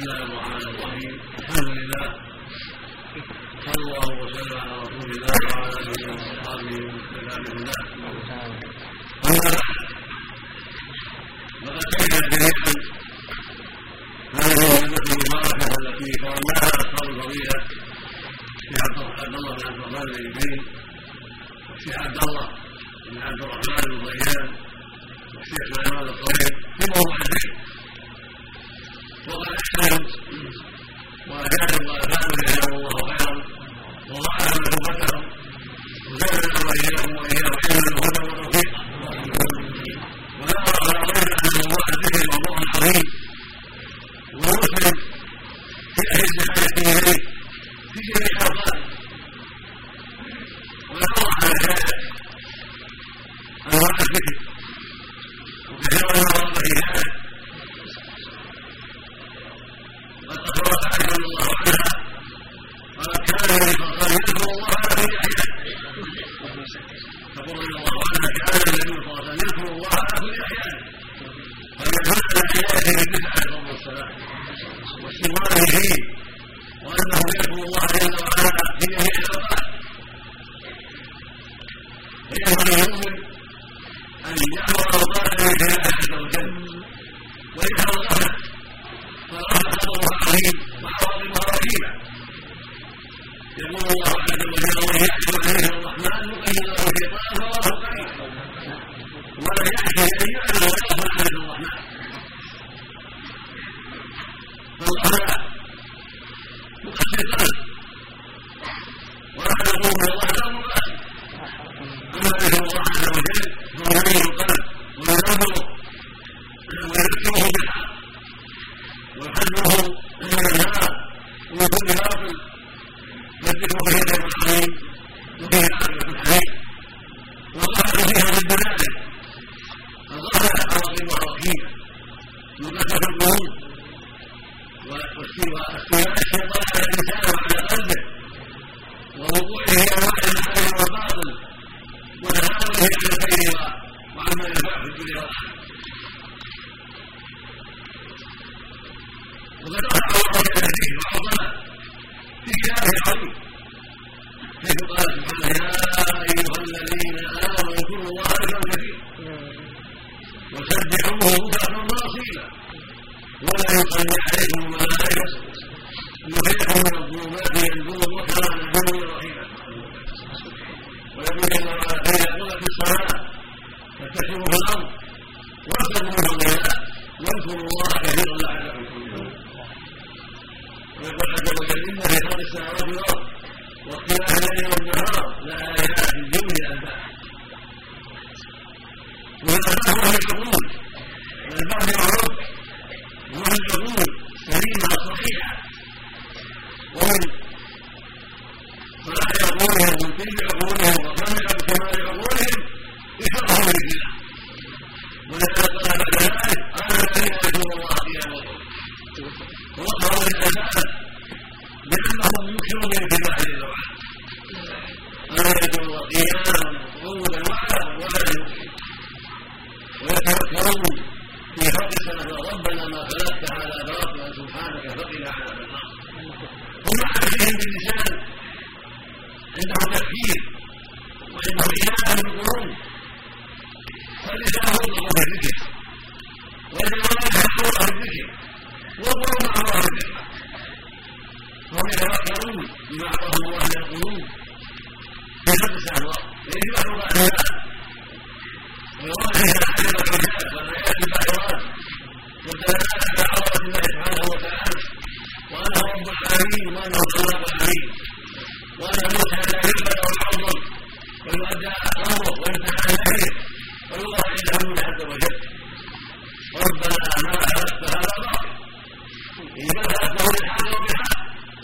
الله الرحمن الرحيم. الحمد لله، صلى الله وسلم على رسول الله وعلى اله واصحابه ومن تبعهم بإحسان. اما بعد، لقد شهدت جميعا هذه الامه المباركه التي تولاها اصحاب الفضيله الشيخ عبد الله بن عبد الرحمن العجيبي، والشيخ عبد الله بن عبد الرحمن الضيان، والشيخ سليمان الطويل في موضوع الذكر. وقد احسنوا واجادوا وافادوا جزاهم الله خيرا وضاعف مثوبتهم وزادنا واياهم واياهم علما وهدى وتوفيقا. ونرى ان موضوع الذكر موضوع عظيم، والمسلم في اشد حاجه اليه في جميع اوقاته. ونرى على ذلك انواع الذكر وكثيرا من ورد في ذلك. وقد اخبرت عائشه رضي الله عنها قال كان النبي صلى الله عليه وسلم يذكر الله على كل احيان. تقول رضي الله عنها كان النبي صلى الله عليه وسلم يذكر الله على كل احيان، فمن هذا الايات بالبدعه عليه الصلاه والسلام واستمراره فيه، وانه يذكر الله جل وعلا في جميع الاوقات. فينبغي المؤمن ان يامر اوقاته بالله عز وجل ويجهر الغفله، فالغفله خطرها عظيم وعواقبها رهيبه. يقول الله عز وجل ومن يحكم عليه الرحمن يقيم له شيطانا فهو قريب، ولا يحكي ان يعلم ويغفل عليه الرحمن. فالغفله مقصر القلب، وهذا يقول من الله لا مقصر. اما ذكر الله عز وجل فهو يميل القلب وينظره ويذكره بالحق ويحذره من النار ومن كل باطل، والذكر فيه خير عظيم وفيه عاقبه حميد. والغفله فيها ضد ذلك، الغفله عواقبها رهيبه من كثره الذنوب واستيلاء الشيطان على الانسان وعلى قلبه، ووقوعه انواع الحق والباطل، وتهاونه على الخير وعما ينفع في الدنيا والاخره. وقد اخبر الله بهذه وعظمه في كتابه العظيم، حيث قال سبحانه يا ايها الذين امنوا اذكروا الله ذكرا كثيرا وسبحوه بكرة واصيلا ولا يصلي عليكم الملائكه يخرجكم من الظلمات ينزلون وكرا نزول رحيما. ويقول جل وعلا فاذا قضت الصلاه فانتشروا في الارض وابتغوا من فضل الله واذكروا الله كثيرا لعلكم تفلحون. ويقول عز وجل ان في خلق السماوات والارض واختلاف الليل والنهار لآيات لأولي الألباب. والألباب هو العقول، والألباب معروف وهو العقول سليمة صحيحة، ومن صلاح عقولهم وطيب عقولهم وكامل عقولهم يشرحهم لله. ولذا قال بعد ذلك قال الذين يذكرون الله قياما ووصفهم بالألباب لأنهم يكثرون من الله جل وعلا، لا يذكرون الله قياما وقعودا وعلا ولا يقيم، ويتفكرون في خلق السماوات ربنا ما خلقت هذا باطلا سبحانك فقنا عذاب النار. هم عليهم باللسان عندهم تفكير وعندهم إيمان بالقلوب، فاللسان هو الله في الذكر والجوارح حقوق في الذكر والقلوب مع الله في الذكر، وهم يتفكرون بما اعطاهم الله من القلوب في خلق السماوات فيجمعوا بعدها ويرون فيها عجب العجاب والايات الباهرات والدلالات على عظمه الله سبحانه وتعالى، وانه رب العالمين وانه الخلاق العليم، وان موسى لا يقبل ويعظم ويؤدى امره وينتهى نهيه ويوضع عنده المولى عز وجل. ربنا ما خلقت هذا باطلا انما خلقته بالحق وبالحق.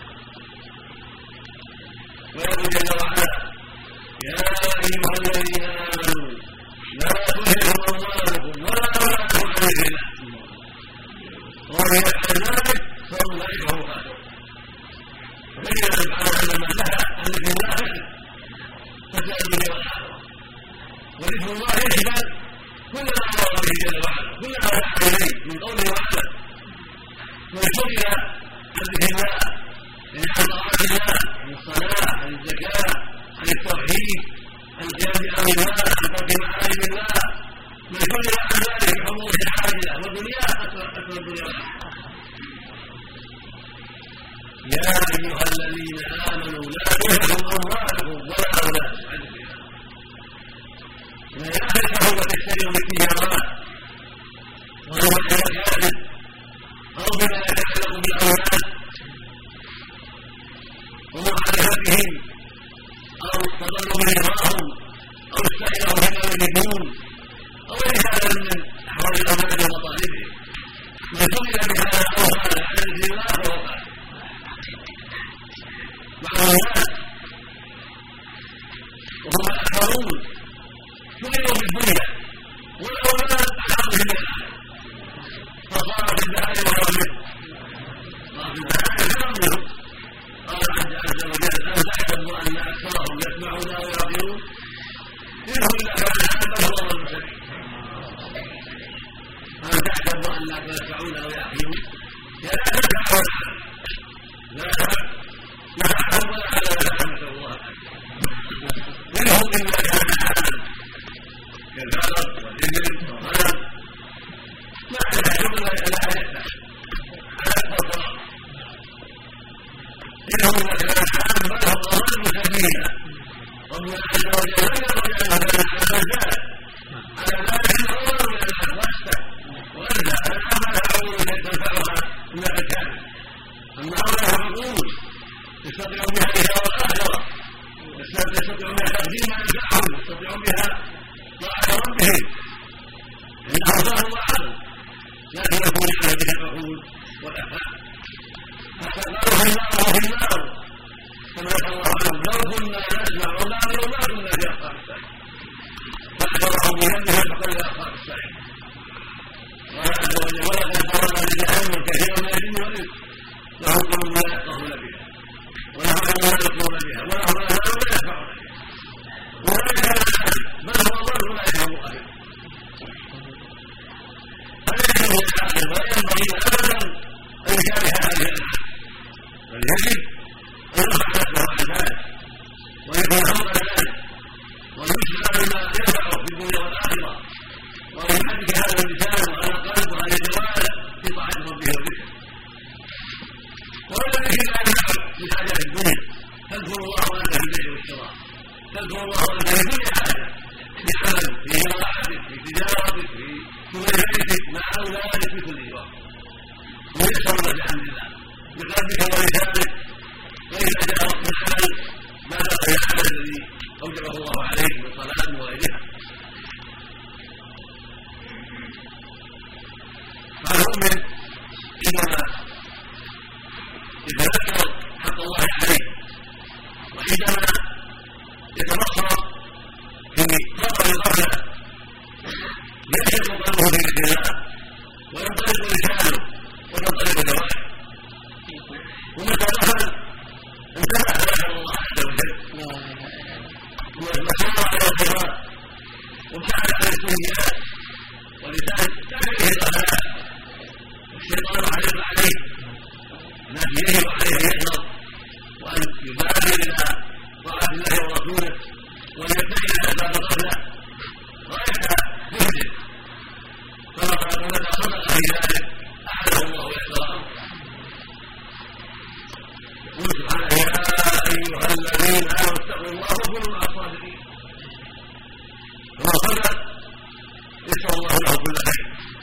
ويقول جل وعلا يا ايها الذين امنوا لا تلهكم اموالكم ولا اولادكم عن ذكر الله ومن يفعل ذلك فاولئك هم الخاسرون. وبين سبحانه ان من نهى عن ذكر الله فساد الدنيا والاخره، وذكر الله يشمل كل ما امر به جل وعلا، كل ما دعا اليه من قوله وعمله، ويشير الى الاشياء عن ذكر الله، عن طاعات الله، عن الصلاه، عن الزكاه، عن التوحيد، عن القيام بامر الله، عن ترك محارم الله، من كل عن ذلك بحضور العاجله ودنياه اكثر الدنيا والاخره. يا ايها الذين امنوا لا تلهكم اموالكم ولا اولادكم عن ذكر الله، لا يأخذ وتشتروا بالتجارات وهو المكاسب أو بما يتعلق بالأولاد ومعرفتهم أو تضرب رضاهم أو استعيرهم فيما يريدون أو غير هذا من أحوال الأولاد ومطالبهم، من سئل بهذا أو هذا عن ذكر الله فهو قاتل. مع الناس وهم آخرون سئلوا بالدنيا والأولاد أحاطوا بالآخرة، فصار في الدهر وغيره، صار في الدهر وغيره. قال عز وجل: أم تحسب أن أكثرهم يسمعون أو يعقلون إنهم إلا كالأنعام بل هم أضل سبيلا. أم تحسب أنهم يسمعون أو يعقلون لا تنفع لا نفعهم ولا على رحمة الله منهم إلا كالأنعام كالبقر والإبل والغنم ما تحسب لا يفتح على الفطرة إنهم إلا كالأنعام بل هم أضل سبيلا. ربنا عز وجل ذكر بأنه كان زاد على ذلك الأمر من الأنفاس وأن الأنعام لا تعود أن تنفعها من الأكل، أما أولها عقول يستطيع بها الإله والآخرة، يستطيع بها تقديم ما ينفعهم، يستطيع بها طاعة ربهم، إنها ظاهر وعقل، لكن يكون على بها العقول والأفعال. فقالوا في النار كما قال الله عنهم: لو كنا نسمع ولا نعقل ما كنا في أصحاب السعير، فأخبرهم بذنبهم فقال لأصحاب السعير. قال عز وجل: ولقد ضربنا لجهنم كثيرا من الجن والإنس لهم قلوب لا يفقهون بها ولهم أعين لا يبصرون بها ولهم آذان لا يسمعون بها أولئك كالأنعام بل هم أضل أولئك هم الغافلون. فليس من العاقل ولا ينبغي أبدا أن يشابه هذه الأنعام، بل يجب أن يرفع نفسه عن ذلك ويكون حمقا ذلك ويشغل بما ينفعه في الدنيا والآخرة، وأن يحرك هذا اللسان وعلى قلبه وعلى جواره في طاعة ربه وذكره. ولا ذكر لا ينفع في حاجات الدنيا، تذكر الله وأنت في البيع والشراء، تذكر الله وأنت في كل حاجة، في عمل، في زراعتك، في تجارتك، في بيتك، مع أولادك، في كل وقت، ويسر لك عن الله بقلبك ولسانك. وإذا جاء وقت العمل ما بقي العمل الذي أوجبه الله عليك من صلاة وغيرها. فالمؤمن إنما يتذكر حق الله عليه، وعندما يتبصر في خطر الغفلة ينشط قلبه في ذكر الله وينطلق لسانه وتنطلق جوارحه، ومتى غفل انتبه ذكر الله عز وجل وسار على الصراط وابتعد عن السيئات، ولسان تعرفه الغفلات والشيطان علم عليه الناس يجب عليه ان يحذر وان يبادر الى طاعه الله ورسوله وان يبتعد عن اسباب الغفله غايه جهده، كما قال متى صدق في ذلك اعانه الله ويحذر امره. يقول سبحانه: يا ايها الذين امنوا اتقوا الله وكونوا مع الصادقين. فمن صدق يسر الله له كل خير.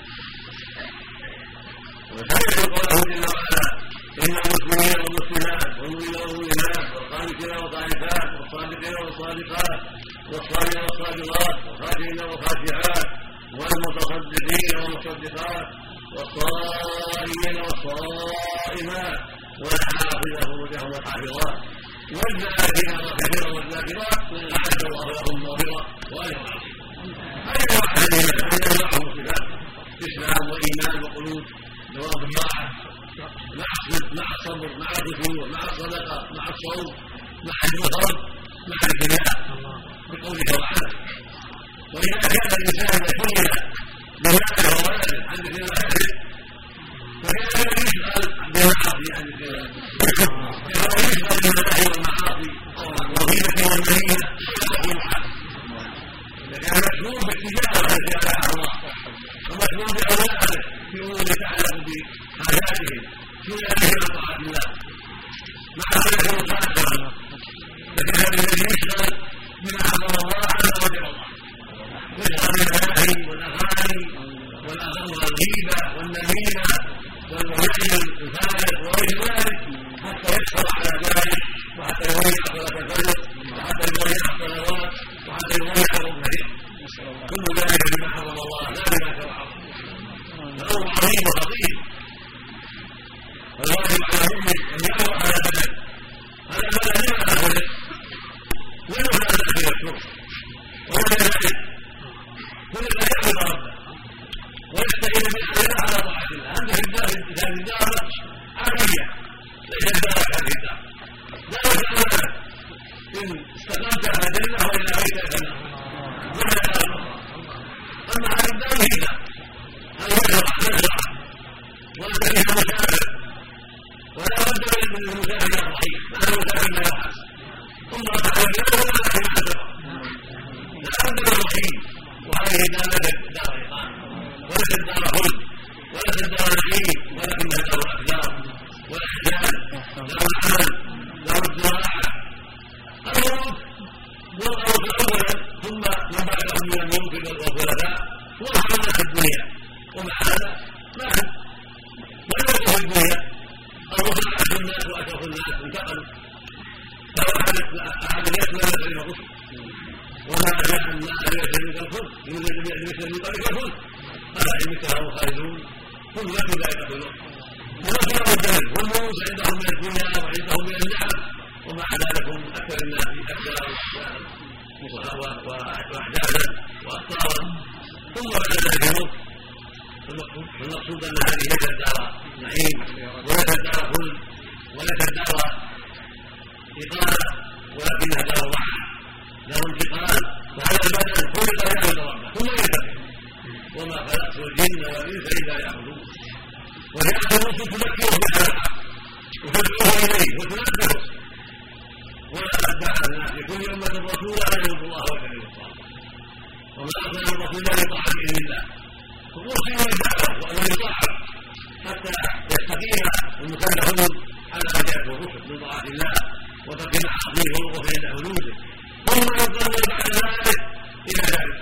وسيد قوله جل وعلا: إن المسلمين والمسلمات والمؤمنين والمؤمنات والقانتين والقانتات والصادقين والصادقات والصابرين والصابرات والخاشعين والخاشعات والمتصدقين والمصدقات والصائمين والصائمات والحافظين فروجهم والحافظات والذاكرين كثيرا والذاكرات أعد الله لهم مغفرة وأجرا عظيما. أي واحد منهم معهم صفات إسلام وإيمان وقلوب جواب الطاعة مع الصبر مع الخشوع مع الصدقة مع الصوم مع الفرض مع الكلام بقوله وعمله. وإذا كان الإنسان يشغل بماله وولده عن ذكر الله فكان يشغل بما المعاصي يعني يشغل بالمناهي والمعاصي والغيبة والنميمة إذا كان مشغول بالتجارة التي أباحها الله ومشغول بأولاده في أمور يتعلق بحاجاتهم في أهل طاعة الله مع ذلك المخاطرة لكن هذا الذي يشغل من أعظم الله على وجه الله يشغل بالمناهي والأغاني والغيبة والنميمة والوعي الفارغ وغير ذلك حتى يشعر على ذلك وحتى يضيع صلاة الفجر وحتى يضيع الصلوات وحتى يضيع ركعتين كل ذلك بما حرم الله لا بما شرعه فالأمر عظيم وخطير والواجب على المؤمن أن يأمر على بدن هذا بدن لما خلق وله هذا الأخير الشرك وهو ذلك كل ما يعبد ربه ويستعين بالله على طاعة الله أنت في الدار عافية ليس الدار كالهدى لا يسألونك إن استقمت على جنة وإلا غيرك الجنة ولا يعلم أما على الدار هدى هذا مزرعة وأنت فيها مسافر ولا بد من المسافر الضعيف فلا المسافر لا يبحث ثم تعالى له ولا يحاسب لا بد من الرحيم وهذه دار إقامة وليس الدار خلد وليس الدار نعيم ولكنها دار الأخلاق والإحسان دار العمل دار الزراعة الموت والأرض أولا ثم من بعدهم من الموت والخلفاء والحرمة في الدنيا ومع هذا ما الموت في الدنيا الرسل أشهر الناس وأشرف الناس انتقلوا فهو أحد يسمى كلمة الرسل وما جاء ما أهل من الخلد يوجد بأهل من طريق الخلد هذا مثله خالدون كل ذلك كله ونصر الدم والموت عندهم من الدنيا وعندهم من النعم ومع ذلك هم اكثر الناس اكثر واحداثا واخطارا ثم بعد ذلك الموت فالمقصود ان هذه ليست دار نعيم وليست دار خلد وليست دار اقامه ولكنها دار راحه دار انتقال وهذا البدن خلق يعبد ربه ثم ينتقل وما خلقت الجن والانس الا يعبدون وجاءت الرسل تذكره بالحق وتدعوه اليه وتنبهه ولقد بعثنا في كل امه رسولا ان يعبدوا الله ويجتنبوا الطاغوت وما ارسلنا الرسول لطاعه باذن الله الرسل والدعوه وان يطاعوا حتى يستقيم المكلفون على ما جاءت الرسل من طاعه الله وترك المعاصي والوقوف عند حدوده ثم ينتظر بعد ذلك الى ذلك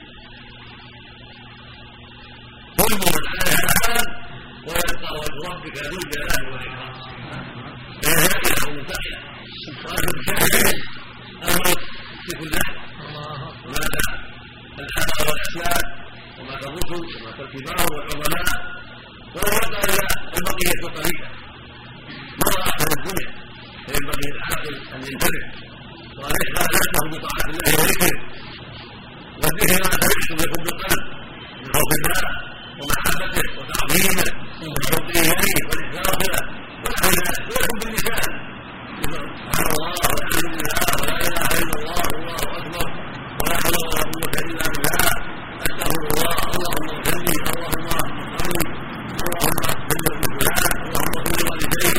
كل من عليها الان ويبقى وجه ربك ذو الجلال والاكرام فهذه منتهيه وانتم شاهدين الموت في كل ذلك ومات الاباء والاسلام ومات الرسل ومات الكبار والعظماء ويبقى البقيه الطريقه مر اخر الدنيا فينبغي العاقل ان ينتبه وان يشغل نفسه بطاعه الله وذكره والذكر ما سمعتم يكون بالقلب من خوف الله ومحبته وتعظيمه وحبه اليه والاخلاص له ونحو ذلك ويكون باللسان سبحان الله والحمد لله ولا اله الا الله والله اكبر ولا حول ولا قوه الا بالله استغفر الله اللهم اغفر لي اللهم ارحمني اللهم اغفر لي فلان اللهم اغفر لوالديك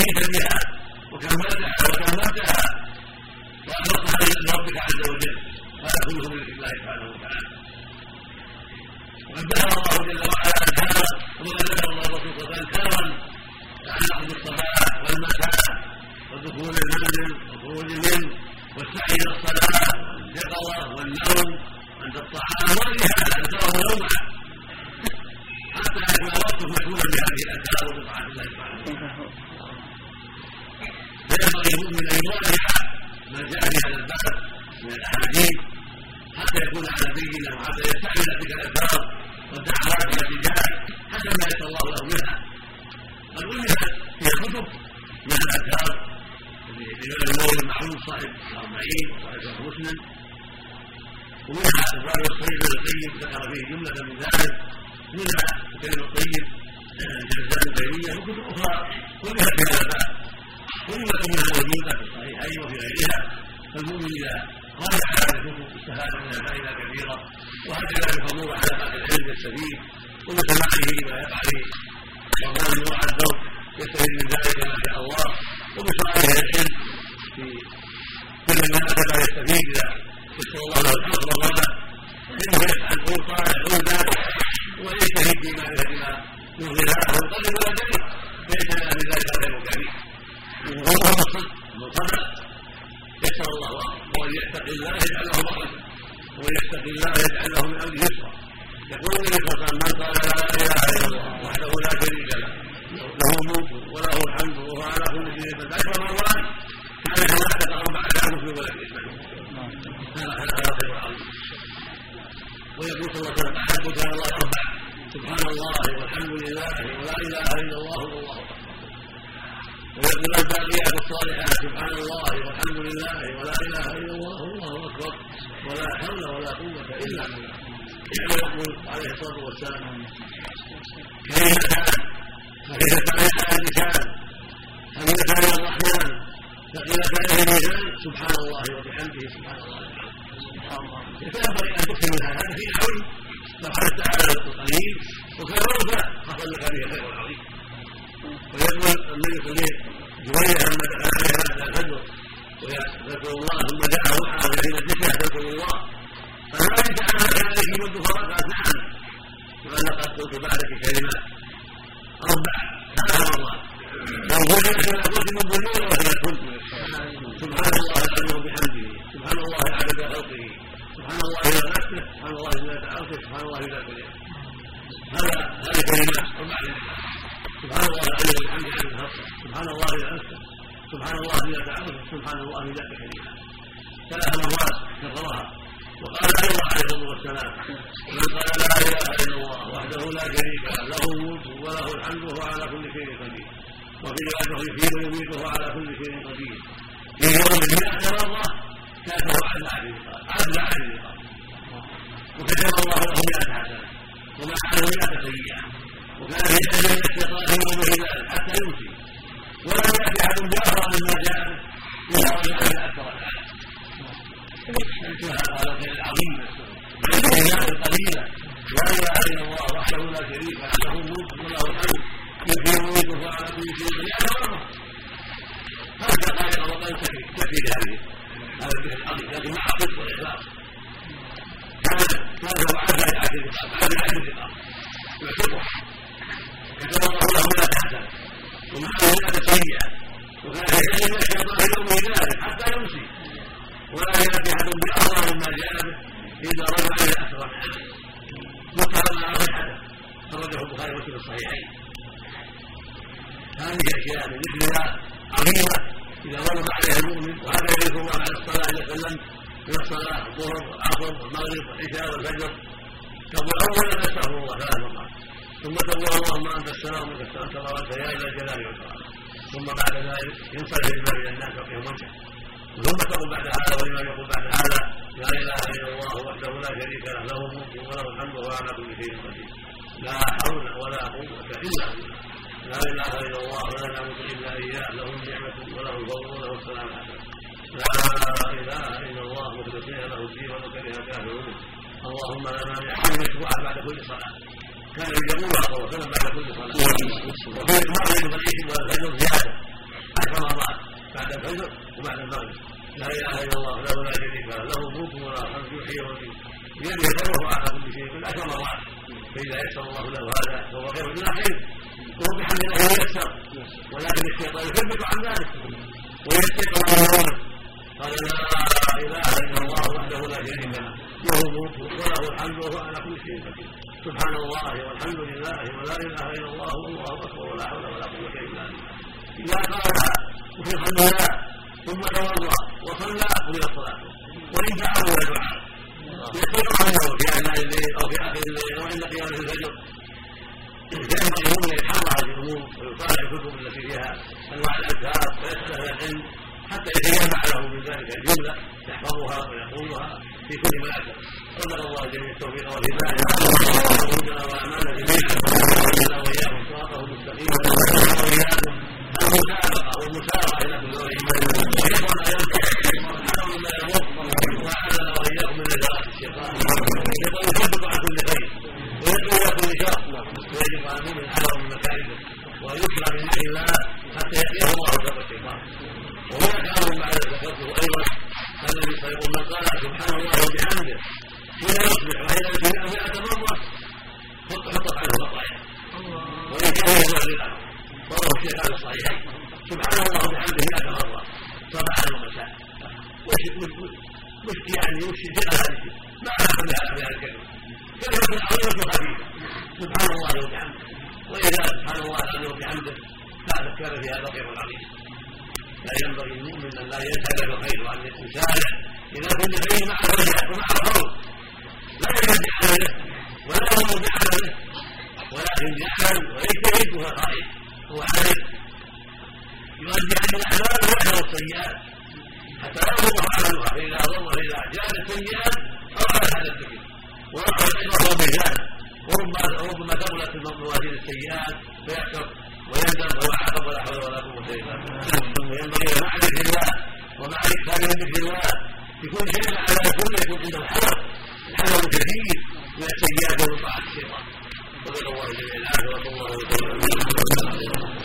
وانتهيت بها وكملتها واخلصتها لربك عز وجل، هذا كله من الله سبحانه وتعالى. وقد ذكر الله جل وعلا انهارا، وقد ذكر الله الرسول صلى الله عليه وسلم انهارا تعلق بالصلاه والمكان ودخول المنزل والخروج منه والسعي الى الصلاه واليقظه والنوم عند الطعام وغيرها ذكره نوعا حتى يكون وقته مشغولا بهذه الاذكار وبطاعه الله سبحانه وتعالى. فينبغي المؤمن ان يراجع ما جاء في هذا الباب من الاحاديث حتى يكون على بينه وحتى يستعمل تلك الاذكار والدعوات التي جاءت حسب ما يسر الله له منها. قد ولفت في الكتب من الاذكار للامام النووي المعروف صاحب 40 وصاحب مسلم، ومنها الرأي الصحيح والطيب ذكر فيه جملة من ذلك، منها الكلم الطيب للإسلام ابن تيمية، وكتب أخرى كلها في هذا الباب، كلمة منها موجودة في الصحيحين وفي غيرها. فالمؤمن إذا راجع هذه الكتب استفاد منها فائدة كبيرة، وهكذا يحافظ على بعض العلم السبيل وبسماعه لما يقع فيه وقال نوع الذوق يستفيد من ذلك ما شاء الله، وبسؤاله العلم في كل ما أتى يستفيد إذا يسر الله له الحق والرضا فإنه يسعى الفرصة يعود ويجتهد في معرفة ما يرضي الله ويقلب وجهه، فإن من ذلك خير كبير. وهو الصدق والقدر يسر الله ومن يتق الله يجعل له مخرجا ومن يتق الله يجعل له من أمره يسرا. يقول النبي صلى الله عليه وسلم من قال لا إله إلا الله وحده لا شريك له له الملك وله الحمد وهو على كل شيء قدير 10 مرات كان له أحد 4 مسلم ولا يسمع. هذا خير عظيم. ويقول صلى الله عليه وسلم أحب كان الله 4 سبحان الله والحمد لله ولا إله إلا الله والله أكبر. ويقول الباقيات الصالحات سبحان الله والحمد لله ولا إله إلا الله والله أكبر ولا حول ولا قوة إلا بالله. يقول عليه الصلاة والسلام كلمتان خفيفتان على اللسان حميدتان الرحمن ثقيلتان في الميزان سبحان الله وبحمده سبحان الله العظيم. يتنبغي أن تكثر من هذا في العلم لو حدثت على القليل وكررت حصل لك به خير عظيم. ويقول النبي صلى الله عليه وسلم جبير لما دخل عليه بعد الفجر ويذكر الله ثم دعا وحده في مجلسه يذكر الله فذلك أنا كان لك منذ فرقات نعم وأنا قد قلت بعدك كلمات 4 سبحان الله وقلت لك قلت من ظلمه وهي كنت سبحان الله العظيم وبحمده سبحان الله عدد خلقه سبحان الله إذا نفسه سبحان الله إذا تعرفه سبحان الله إذا كله. هذه كلمات 4 سبحان الله العظيم وبحمده عدد خلقه سبحان الله إذا نفسه سبحان الله إذا تعرفه سبحان الله إذا كله 3 مرات كررها. وقال أيضا عليه الصلاة والسلام من قال لا إله إلا الله وحده لا شريك له الملك وله الحمد وهو على كل شيء قدير وفي رواية يحيي ويميت وهو على كل شيء قدير في يوم 100 مرة كانه عدل عن وكتب الله له 100 حسنة ومع عنه 100 سيئة وكان في أجل الشيطان يوم ذلك حتى يمسي ولم يأتي أحد بأخر مما جاء إلا رجع إلى أكثر العالم. انتهى على خير العظيم والكلمات القليله لا اله الا الله وحده لا شريك له الملك وله الحمد يحيي ويميت وهو على كل شيء قدير. هذا قال رمضان تكفي لهذه هذا الذكر العظيم لكن مع الصدق والاخلاص كان هو عاد يعتذر عاد يعتذر ويعتذر كتب الله له 100 حسنه ومعه 100 سيئه وكان يحيي الشيطان يوم ذلك حتى يمسي ولا يأتي أحد بأفضل مما جاء به إذا رجع إلى أسرع الحدث وقال ما أخذ الحدث خرجه البخاري ومسلم الصحيحين. هذه أشياء من مثلها عظيمة إذا ضرب عليها المؤمن وهذا يذكر الله على الصلاة إذا سلم من الصلاة الظهر والعصر والمغرب والعشاء والفجر تقول أولا أستغفر الله 3 مرات ثم تقول اللهم أنت السلام وأنت السلام صلوات يا إلى الجلال والإكرام ثم بعد ذلك ينصرف الإمام إلى الناس وقيهم وجهه ثم تقول بعد هذا والإمام يقول بعد هذا لا إله إلا الله وحده لا شريك له له الملك وله الحمد وهو على كل شيء قدير لا حول ولا قوة إلا بالله لا إله إلا الله ولا نعبد إلا إياه له النعمة وله الفضل وله السلام الحسن لا إله إلا الله مخلصين له الدين ولو كره الكافرون اللهم لا مانع من مشروعها بعد كل صلاة كان يقولها صلى الله عليه وسلم بعد كل صلاة وفي المغرب والعشاء والفجر زيادة بعد الفجر وبعد المغرب. لا اله الا الله له لا شريك له، له الملك وله الحمد يحيي ويميت بيده خيره على كل شيء من 10 مرات. فاذا يسر الله له هذا فهو خير من خير، وهو بحمد الله ييسر، ولكن الشيطان يثبت عن ذلك ويستيقظ على نومه. قال لا اله الا الله وحده لا شريك له، له الملك وله الحمد وهو على كل شيء قدير. سبحان الله والحمد لله ولا اله الا الله والله اكبر ولا حول ولا قوه الا بالله. اذا قالها وفي الحمد لله ثم توضا وصلى الى الصلاه، وان تعود دعاء يستيقظ عنه في اثناء الليل او في اخر الليل او عند قيام الفجر، فينبغي هو ان يتحرى هذه الامور ويطالع الكتب التي فيها انواع الاذكار ويسال اهل العلم حتى يتجمع له من ذلك الجمله يحفظها ويقولها في كل مناسبه. صدق الله جميع التوفيق والهدايه وارزقنا واعمالنا جميعا وجعلنا واياكم صراطه المستقيم واياكم المسابقه والمسارعه الى كل ايمان ويقرا اياتنا مما يمر واعاننا واياكم من نزغات الشيطان الشيطان يصدق عن كل خير ويدعو الى كل شر ويجب على المؤمن حذر من مكائده ويسرع من نهي الله حتى ياتيه الله شر الشيطان. وهناك امر بعد ذكرته ايضا الذي سيقول من قال سبحان الله وبحمده حين يصبح وحين يصبح 100 مره حطت عنه خطايا وان كان يزال للامر. رواه الشيخان الصحيحين سبحان الله وبحمده 100 مره صباحا ومساء. وش يعني وش هذه ما اعلم بها الكلمه كلمه عظيمه خفيفه سبحان الله وبحمده. واذا سبحان الله العظيم وبحمده فهذا كان فيها بقيه عظيم. لا ينبغي المؤمن ان لا يسال بالخير وان يسارع الى كل خير مع الرجاء ومع الخوف، لا يرجع عليه ولا يمر بعمله ولكن يعمل ويجتهد وهو خائف هو عارف يرجع عن الاعمال ويحذر السيئات حتى لا يضر عملها. فاذا جاءت السيئات اراد هذا الذكر ورفع العبره والميزان وربما ثقلت موازين السيئات فيحسر ويندم ويعاقب ولا حول ولا قوه الا بالله. وينبغي معرفه الله ومع اكثر من ذكر الله يكون شيئا على كل يكون عنده الحذر الحذر الكثير